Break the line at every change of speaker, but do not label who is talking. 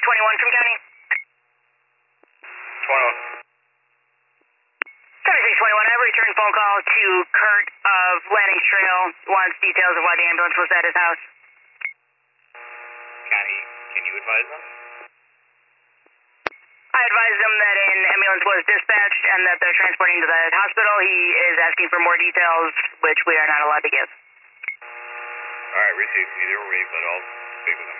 21 from County.
21.
7621, I have a return phone call to Kurt of Landings Trail. Wants details of why the ambulance was at his house.
County, can you advise them?
I advised him that an ambulance was dispatched and that they're transporting to the hospital. He is asking for more details, which we are not allowed to give.
Alright, received. Either way, but I'll speak with him.